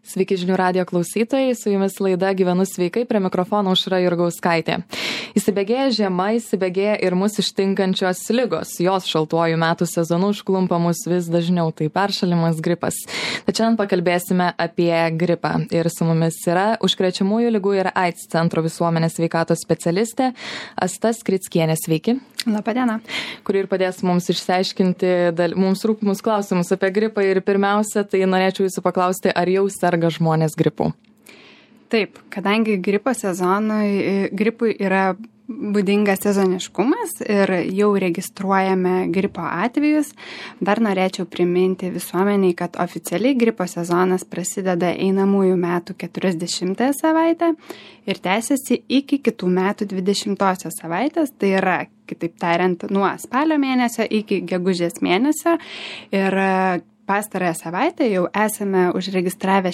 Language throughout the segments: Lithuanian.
Sveiki žinių radijo klausytojai, su jumis laida Gyvenu sveikai, prie mikrofono Aušra Jurgauskaitė. Įsibėgėja žiema, įsibėgėja ir mus ištinkančios ligos. Jos šaltuoju metų sezonu užklumpa mus vis dažniau, tai peršalimas, gripas. Tad šiandien pakalbėsime apie gripą. Ir su mumis yra Užkrečiamųjų ligų ir AIDS centro visuomenės sveikatos specialistė Asta Skrickienė. Sveiki. Labadiena. Kuri ir padės mums išsiaiškinti mums rūpimus klausimus apie gripą. Ir pirmiausia, tai norėčiau jūsų paklausti, ar jau serga žmonės gripu? Taip, kadangi gripui yra būdingas sezoniškumas ir jau registruojame gripo atvejus, dar norėčiau priminti visuomeniai, kad oficialiai gripo sezonas prasideda einamųjų metų 40 savaitę ir tęsiasi iki kitų metų 20 savaitės, tai yra, kitaip tariant, nuo spalio mėnesio iki gegužės mėnesio. Ir pastarąją savaitę jau esame užregistravę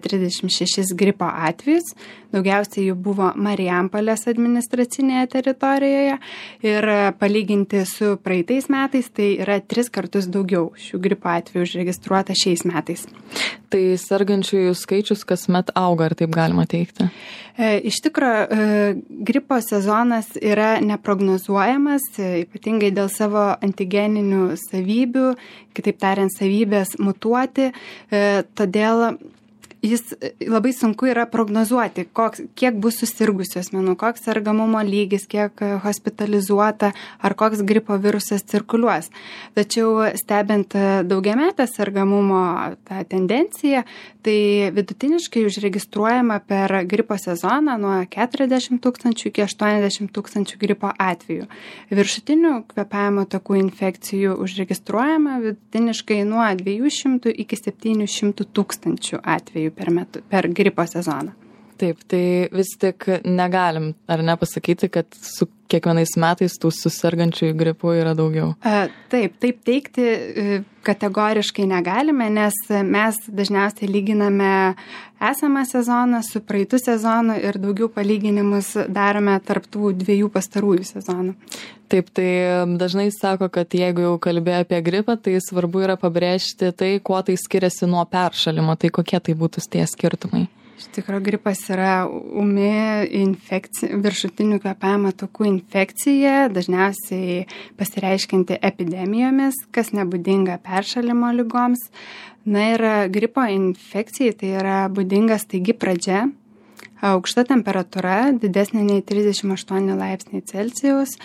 136 gripo atvejus, daugiausiai jų buvo Marijampolės administracinėje teritorijoje ir palyginti su praeitais metais tai yra 3 kartus daugiau šių gripo atvejų užregistruota šiais metais. Tai sergančiųjų skaičius kasmet auga, ar taip galima teikti? Iš tikrųjų, gripo sezonas yra neprognozuojamas, ypatingai dėl savo antigeninių savybių, kitaip tariant, savybės mutuoti, todėl jis labai sunku yra prognozuoti, kiek bus susirgusių asmenų, koks sergamumo lygis, kiek hospitalizuota ar koks gripo virusas cirkuliuos. Tačiau stebint daugiametę sergamumo tą tendenciją, tai vidutiniškai užregistruojama per gripo sezoną nuo 40 000 iki 80 000 gripo atvejų. Viršutinių kvėpavimo takų infekcijų užregistruojama vidutiniškai nuo 200 iki 700 000 atvejų per gripo sezoną. Taip, tai vis tik negalim, ar ne, pasakyti, kad su kiekvienais metais tų susirgančiųjų gripu yra daugiau? Taip teikti kategoriškai negalime, nes mes dažniausiai lyginame esamą sezoną su praeitų sezonu ir daugiau palyginimus darome tarp tų 2 pastarųjų sezonų. Taip, tai dažnai sako, kad jeigu jau kalbėjo apie gripą, tai svarbu yra pabrėžti tai, kuo tai skiriasi nuo peršalimo. Tai kokie tai būtų tie skirtumai? Iš tikrųjų, gripas yra ūmi viršutinių kvėpavimo takų infekcija, dažniausiai pasireiškianti epidemijomis, kas nebūdinga peršalimo ligoms. Na ir gripo infekcijai tai yra būdinga staigi pradžia, aukšta temperatūra, didesnė nei 38 laipsniai Celsijaus,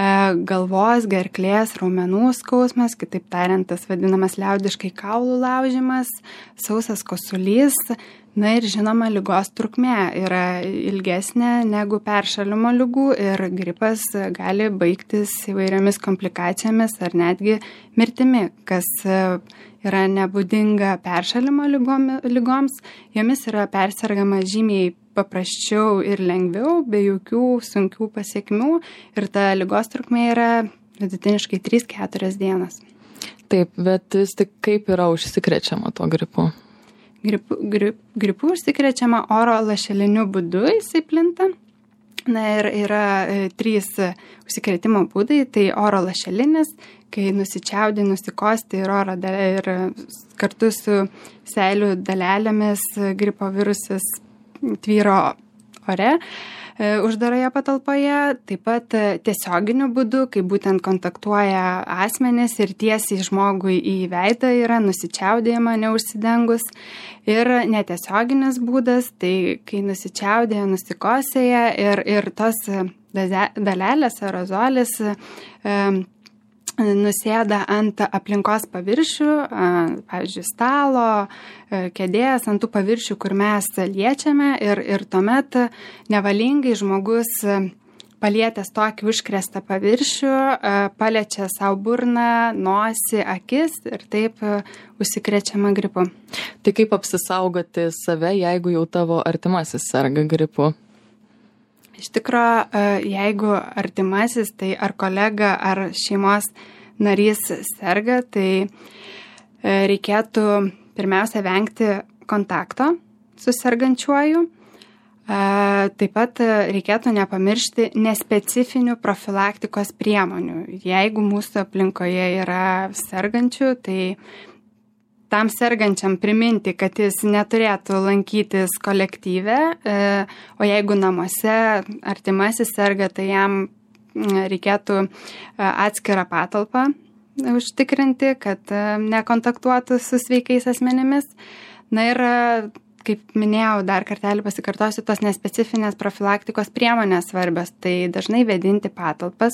galvos, gerklės, raumenų skausmas, kitaip tariant, tas vadinamas liaudiškai kaulų laužimas, sausas kosulys. Na ir žinoma, ligos trukmė yra ilgesnė negu peršalimo ligų ir gripas gali baigtis įvairiomis komplikacijomis ar netgi mirtimi, kas yra nebūdinga peršalimo ligoms. Jomis yra persergama žymiai paprasčiau ir lengviau, be jokių sunkių pasiekmių ir ta ligos trukmė yra vidutiniškai 3-4 dienas. Taip, bet vis tik kaip yra užsikrečiama tuo gripu? Gripu užsikrečiama oro lašeliniu būdu, jisai plinta. Na ir yra 3 užsikrėtimo būdai, tai oro lašelinis, kai nusičiaudi, nusikosti ir kartu su seilių dalelėmis gripo virusas tvyro ore uždaroje patalpoje, taip pat tiesioginiu būdu, kai būtent kontaktuoja asmenys ir tiesiai žmogui į veidą yra nusičiaudėjama neužsidengus. Ir netiesioginis būdas, tai kai nusičiaudėja, nusikosėja ir tos dalelės aerozolis nusėda ant aplinkos paviršių, pavyzdžiui, stalo, kėdės, ant tų paviršių, kur mes liečiame ir tuomet nevalingai žmogus palietęs tokį užkrėstą paviršių, paliečia savo burną, nosį, akis ir taip užsikrečiama gripu. Tai kaip apsisaugoti save, jeigu jau tavo artimasis serga gripu? Iš tikrųjų, jeigu artimasis, tai ar kolega, ar šeimos narys serga, tai reikėtų pirmiausia vengti kontakto su sergančiuoju. Taip pat reikėtų nepamiršti nespecifinių profilaktikos priemonių. Jeigu mūsų aplinkoje yra sergančių, tai tam sergančiam priminti, kad jis neturėtų lankytis kolektyve, o jeigu namuose artimasis serga, tai jam reikėtų atskirą patalpą užtikrinti, kad nekontaktuotų su sveikais asmenimis. Na ir, kaip minėjau, dar kartelį pasikartosiu, tos nespecifinės profilaktikos priemonės svarbios. Tai dažnai vėdinti patalpas,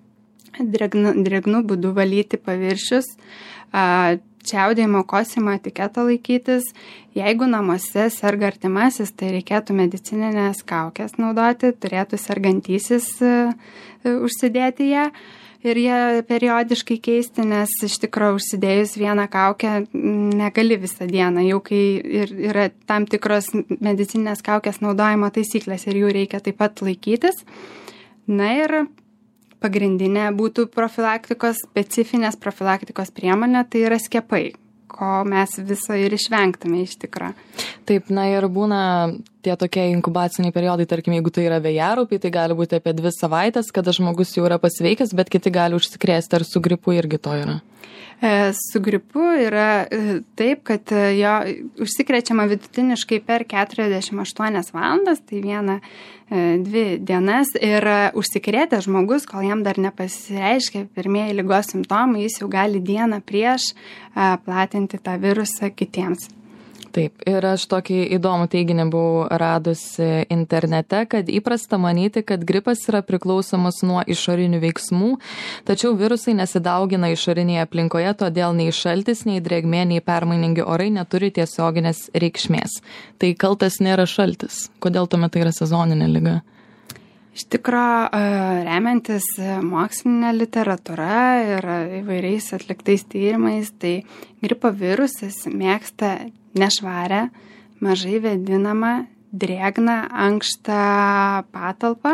drėgnų būdu valyti paviršius, čiaudėjimo, kosimo etiketo laikytis. Jeigu namuose serga artimasis, tai reikėtų medicininės kaukės naudoti, turėtų sergantysis užsidėti ją ir ją periodiškai keisti, nes iš tikrųjų užsidėjus vieną kaukę negali visą dieną, jau kai yra tam tikros medicininės kaukės naudojimo taisyklės ir jų reikia taip pat laikytis. Na ir pagrindinė būtų specifinės profilaktikos priemonė, tai yra skiepai, ko mes viso ir išvengtume iš tikrųjų. Taip, na ir būna tie tokie inkubaciniai periodai, tarkim, jeigu tai yra vėjaraupiai, tai gali būti apie 2 savaitės, kada žmogus jau yra pasveikęs, bet kiti gali užsikrėsti, ar su gripu irgi to yra? Su gripu yra taip, kad jo užsikrečiama vidutiniškai per 48 valandas, tai 1-2 dienas, ir užsikrėtęs žmogus, kol jam dar nepasireiškia pirmieji ligos simptomai, jis jau gali dieną prieš platinti tą virusą kitiems. Taip, ir aš tokį įdomų teiginį buvau radusi internete, kad įprasta manyti, kad gripas yra priklausomas nuo išorinių veiksmų, tačiau virusai nesidaugina išorinėje aplinkoje, todėl nei šaltis, nei drėgmė, nei permainingi orai neturi tiesioginės reikšmės. Tai kaltas nėra šaltis. Kodėl tuomet tai yra sezoninė liga? Iš tikrųjų, remiantis mokslinė literatūra ir įvairiais atliktais tyrimais, tai gripo virusas mėgsta nešvarę, mažai vėdinamą, drėgną, ankštą patalpą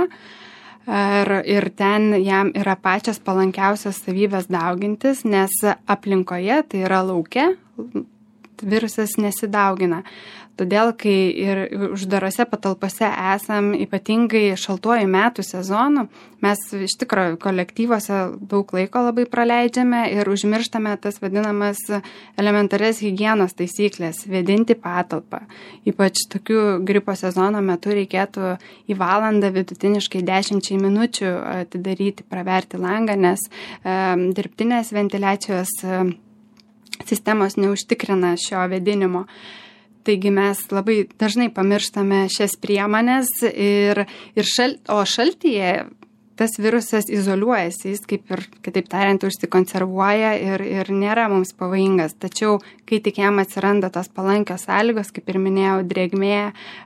ir ten jam yra pačios palankiausios savybės daugintis, nes aplinkoje, tai yra lauke, virusas nesidaugina. Todėl, kai ir uždarose patalpose esam ypatingai šaltuoju metų sezonu, mes iš tikrųjų kolektyvuose daug laiko labai praleidžiame ir užmirštame tas vadinamas elementarias higienos taisyklės, vėdinti patalpą. Ypač tokių gripo sezono metu reikėtų į valandą vidutiniškai 10 minučių atidaryti, praverti langą, nes dirbtinės ventiliacijos sistemos neužtikrina šio vėdinimo. Taigi mes labai dažnai pamirštame šias priemonės o šaltyje tas virusas izoliuojasi, jis kaip ir, kitaip tariant, užsikonservuoja ir nėra mums pavojingas. Tačiau, kai tik jam atsiranda tos palankios sąlygos, kaip ir minėjau, drėgmė,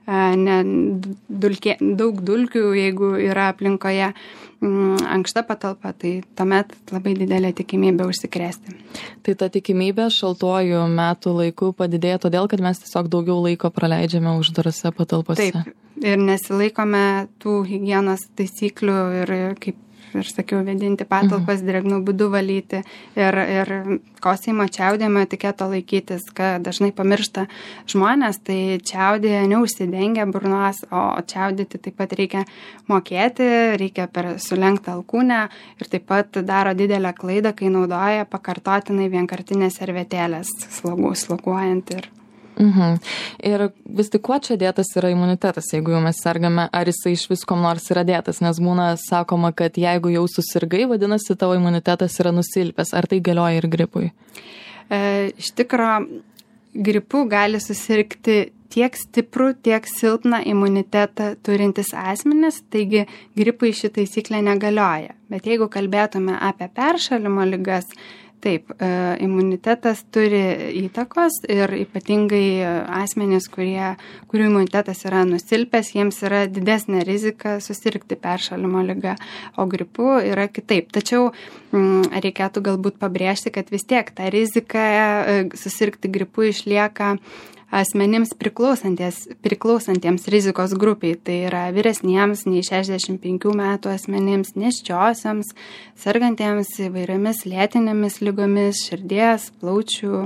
daug dulkių, jeigu yra aplinkoje ankšta patalpa, tai tuomet labai didelė tikimybė užsikrėsti. Tai ta tikimybė šaltuoju metų laiku padidėja todėl, kad mes tiesiog daugiau laiko praleidžiame uždarose patalpose. Taip, ir nesilaikome tų higienos taisyklių ir kaip ir sakiau, vėdinti patalpas, drėgnų būdu valyti ir kosėjimo čiaudėjimo etiketo laikytis, ką dažnai pamiršta žmonės, tai čiaudėje neužsidengia burnos, o čiaudyti taip pat reikia mokėti, reikia per sulenktą alkūnę ir taip pat daro didelę klaidą, kai naudoja pakartotinai vienkartinės servetėlės sloguojant ir Ir vis tik kuo čia dėtas yra imunitetas, jeigu jau mes sergame, ar jisai iš visko nors yra dėtas, nes būna sakoma, kad jeigu jau susirgai, vadinasi, tavo imunitetas yra nusilpęs. Ar tai galioja ir gripui? Iš tikro, gripu gali susirgti tiek stiprų, tiek silpną imunitetą turintis asmenys, taigi gripui ši taisyklė negalioja. Bet jeigu kalbėtume apie peršalimo ligas, taip, imunitetas turi įtakos ir ypatingai asmenys, kurių imunitetas yra nusilpęs, jiems yra didesnė rizika susirgti peršalimo ligą, o gripu yra kitaip. Tačiau reikėtų galbūt pabrėžti, kad vis tiek ta rizika susirgti gripu išlieka asmenims priklausantiems rizikos grupiai, tai yra vyresniems nei 65 metų asmenims, nėščiosioms, sergantiems įvairiomis lėtinėmis ligomis, širdies, plaučių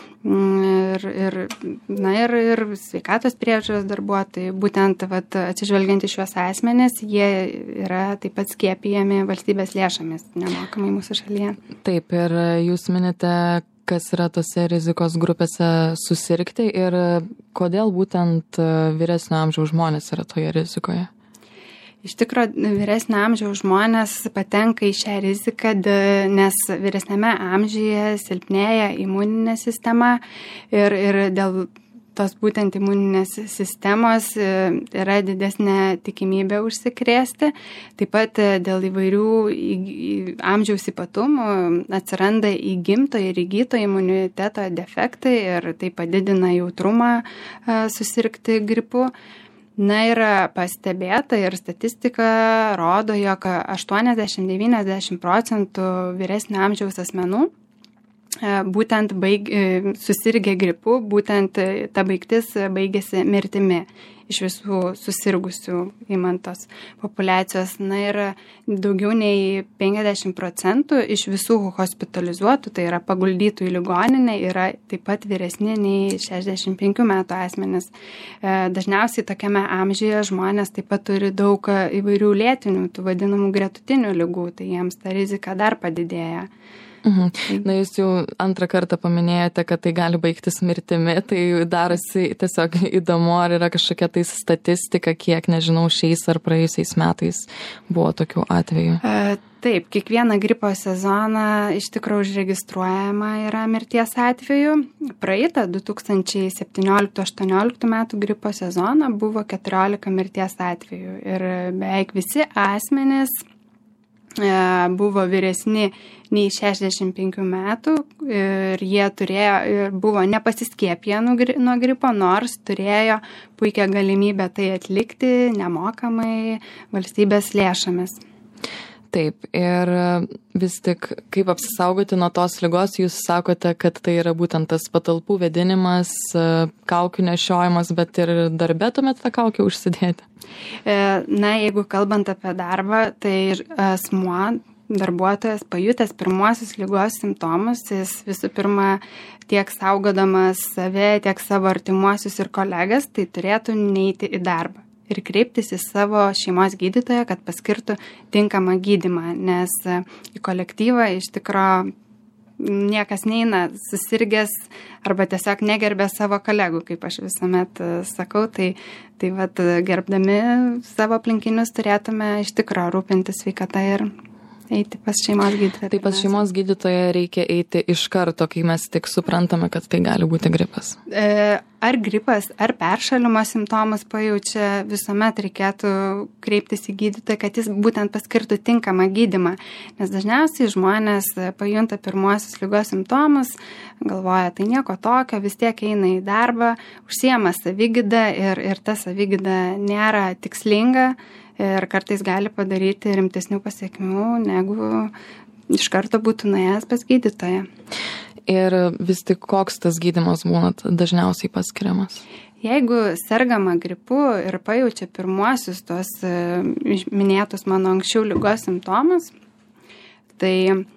ir sveikatos priežiūros darbuotojai. Būtent atsižvelgiant į šiuos asmenis, jie yra taip pat skiepijami valstybės lėšomis nemokamai mūsų šalyje. Taip, ir jūs minite, kas yra tose rizikos grupėse susirgti ir kodėl būtent vyresnio amžiaus žmonės yra toje rizikoje? Iš tikrųjų, vyresnio amžiaus žmonės patenka į šią riziką, nes vyresnėme amžiuje silpnėja imuninė sistema ir dėl tos būtent imuninės sistemos yra didesnė tikimybė užsikrėsti. Taip pat dėl įvairių amžiaus ypatumų atsiranda įgimto ir įgyto imuniteto defektai ir tai padidina jautrumą susirgti gripu. Na ir pastebėta ir statistika rodo, jog 80-90% vyresnio amžiaus asmenų būtent susirgę gripu, būtent ta baigtis baigėsi mirtimi iš visų susirgusių įmantos populiacijos. Na ir daugiau nei 50% iš visų hospitalizuotų, tai yra paguldytų į ligoninę, yra taip pat vyresni nei 65 metų asmenys. Dažniausiai tokiame amžiuje žmonės taip pat turi daug įvairių lėtinių, tų vadinamų gretutinių ligų, tai jiems ta rizika dar padidėja. Na, jūs jau antrą kartą paminėjote, kad tai gali baigtis mirtimi, tai darosi tiesiog įdomu, ar yra kažkokia tai statistika, kiek, nežinau, šiais ar praėjusiais metais buvo tokių atvejų? Taip, kiekvieną gripo sezoną iš tikrųjų užregistruojama yra mirties atvejų. Praeitą 2017-2018 metų gripo sezoną buvo 14 mirties atvejų ir beveik visi asmenys buvo vyresni nei 65 metų ir jie buvo nepasiskiepiję nuo gripo, nors turėjo puikią galimybę tai atlikti nemokamai valstybės lėšomis. Taip, ir vis tik, kaip apsisaugoti nuo tos ligos, jūs sakote, kad tai yra būtent tas patalpų vėdinimas, kaukių nešiojimas, bet ir darbe tuomet tą kaukę užsidėti? Na, jeigu kalbant apie darbą, tai asmuo, darbuotojas pajutęs pirmuosius ligos simptomus, jis visų pirma tiek saugodamas save, tiek savo artimuosius ir kolegas, tai turėtų neiti į darbą ir kreiptis į savo šeimos gydytoją, kad paskirtų tinkamą gydymą, nes į kolektyvą iš tikrųjų niekas neina susirgęs arba tiesiog negerbė savo kolegų, kaip aš visuomet sakau, tai vat, gerbdami savo aplinkinius turėtume iš tikrųjų rūpintis sveikata ir eiti pas šeimos gydytoją. Taip, pas šeimos gydytoją reikia eiti iš karto, kai mes tik suprantame, kad tai gali būti gripas. Ar gripas, ar peršalimo simptomus pajaučia, visuomet reikėtų kreiptis į gydytoją, kad jis būtent paskirtų tinkamą gydymą. Nes dažniausiai žmonės pajunta pirmuosius ligos simptomus, galvoja, tai nieko tokio, vis tiek eina į darbą, užsiema savigydą ir ta savigyda nėra tikslinga. Ir kartais gali padaryti rimtesnių pasiekmių, negu iš karto būtų nuėjęs pas gydytoją. Ir vis tik koks tas gydymas būna dažniausiai paskiriamas? Jeigu sergama gripu ir pajaučia pirmuosius tos minėtus mano anksčiau ligos simptomus, tai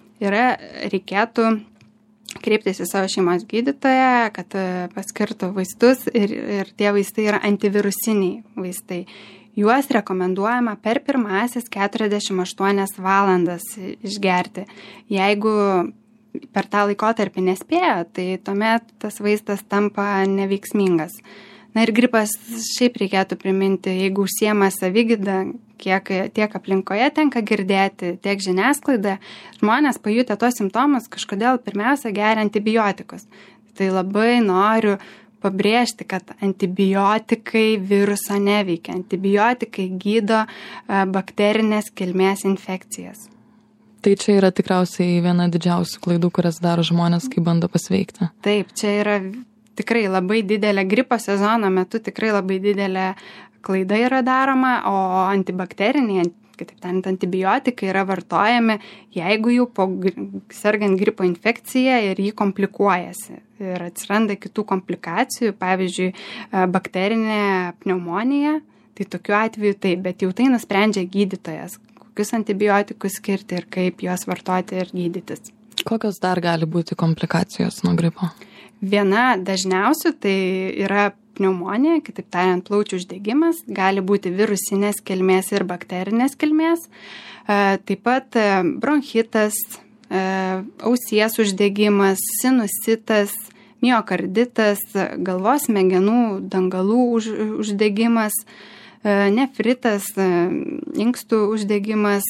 reikėtų kreiptis į savo šeimos gydytoją, kad paskirtų vaistus ir tie vaistai yra antivirusiniai vaistai. Juos rekomenduojama per pirmasis 48 valandas išgerti. Jeigu per tą laikotarpį nespėja, tai tuomet tas vaistas tampa neveiksmingas. Na ir gripas šiaip reikėtų priminti, jeigu užsiema savigyda, kiek tiek aplinkoje tenka girdėti, tiek žiniasklaida, žmonės pajutę tos simptomus kažkodėl pirmiausia geria antibiotikus. Tai labai noriu pabrėžti, kad antibiotikai viruso neveikia. Antibiotikai gydo bakterinės kilmės infekcijas. Tai čia yra tikriausiai viena didžiausių klaidų, kurias daro žmonės, kai bando pasveikti. Taip, čia yra tikrai labai didelė gripo sezono metu, tikrai labai didelė klaida yra daroma, o antibakteriniai, kitaip tariant, antibiotikai yra vartojami, jeigu jau po sergant gripo infekciją ir jį komplikuojasi. Ir atsiranda kitų komplikacijų, pavyzdžiui, bakterinė pneumonija, tai tokiu atveju taip, bet jau tai nusprendžia gydytojas, kokius antibiotikus skirti ir kaip juos vartoti ir gydytis. Kokios dar gali būti komplikacijos nuo gripo? Viena dažniausių tai yra pneumonija, kitaip tariant, plaučių uždegimas, gali būti virusinės kilmės ir bakterinės kilmės, taip pat bronchitas, ausies uždegimas, sinusitas, miokarditas, galvos smegenų dangalų uždegimas, nefritas, inkstų uždegimas,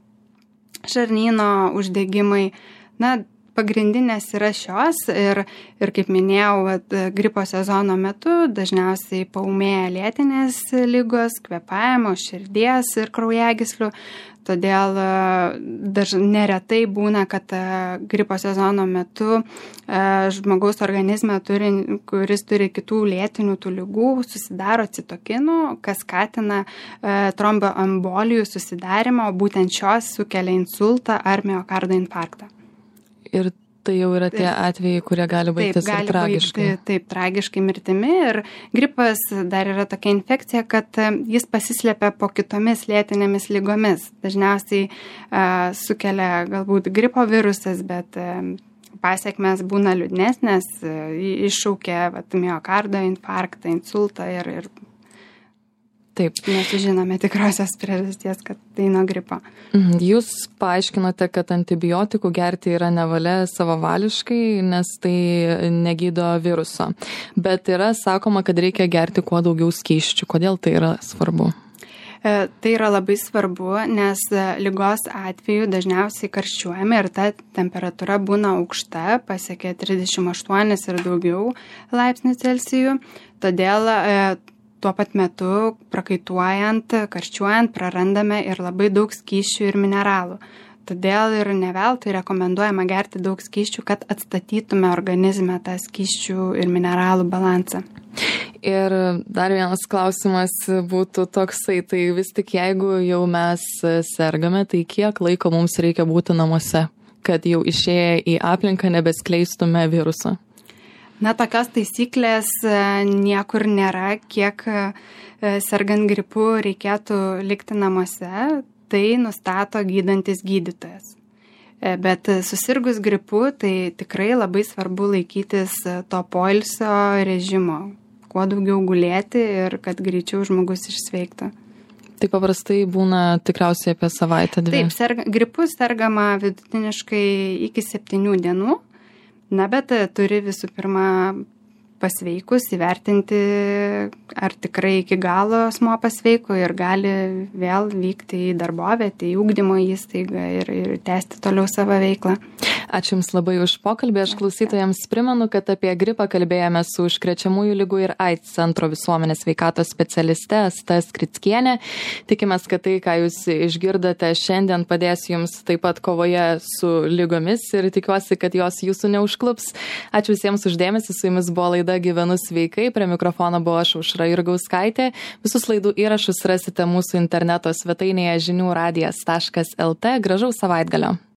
žarnyno uždegimai. Na, pagrindinės yra šios ir kaip minėjau, gripo sezono metu dažniausiai paūmėja lėtinės ligos, kvėpavimo, širdies ir kraujagyslių. Todėl neretai būna, kad gripo sezono metu žmogaus organizme, kuris turi kitų lėtinių tų ligų, susidaro citokinų, kas skatina tromboembolijų susidarimą, o būtent šios sukelia insultą ar miokardo infarktą. Ir tai jau yra tie atvejai, kurie gali baigtis ir tragiškai. Taip, tragiškai mirtimi. Ir gripas dar yra tokia infekcija, kad jis pasislepia po kitomis lėtinėmis lygomis. Dažniausiai sukelia galbūt gripo virusas, bet pasiekmes būna liūdnesnės, iššaukia miokardo infarktą, insultą ir taip. Nesužinome tikrosios priežasties, kad tai nuo gripo. Jūs paaiškinote, kad antibiotikų gerti yra nevalia savavališkai, nes tai negydo viruso. Bet yra sakoma, kad reikia gerti kuo daugiau skysčių. Kodėl tai yra svarbu? Tai yra labai svarbu, nes ligos atveju dažniausiai karščiuojame ir ta temperatūra būna aukšta, pasiekia 38 ir daugiau laipsnių Celsijų. Todėl tuo pat metu prakaituojant, karščiuojant, prarandame ir labai daug skysčių ir mineralų. Todėl ir ne veltui rekomenduojama gerti daug skysčių, kad atstatytume organizme tą skysčių ir mineralų balansą. Ir dar vienas klausimas būtų toksai, tai vis tik jeigu jau mes sergame, tai kiek laiko mums reikia būti namuose, kad jau išėję į aplinką nebeskleistume virusą? Na, tokios taisyklės niekur nėra, kiek sergant gripu reikėtų likti namuose, tai nustato gydantis gydytojas. Bet susirgus gripu, tai tikrai labai svarbu laikytis to poilsio režimo, kuo daugiau gulėti ir kad greičiau žmogus išsveiktų. Tai paprastai būna tikriausiai apie savaitę, 2. Taip, gripu sergama vidutiniškai iki 7 dienų. Na, bet turi visų pirma pasveikus įvertinti, ar tikrai iki galo asmuo pasveiko ir gali vėl vykti į darbovietę, į ugdymo įstaigą ir tęsti toliau savo veiklą. Ačiū Jums labai už pokalbį. Aš klausytojams primenu, kad apie gripą kalbėjome su Užkrečiamųjų ligų ir AIDS centro visuomenės sveikatos specialiste Asta Skrickienė. Tikimės, kad tai, ką Jūs išgirdote šiandien, padės Jums taip pat kovoje su lygomis ir tikiuosi, kad jos Jūsų neužklups. Ačiū visiems už dėmesį. Su Jumis buvo laida Gyvenu sveikai. Prie mikrofono buvo aš, Aušra Jurgauskaitė. Visus laidų įrašus rasite mūsų interneto svetainėje žiniųradijas.lt. Gražaus savaitgalio.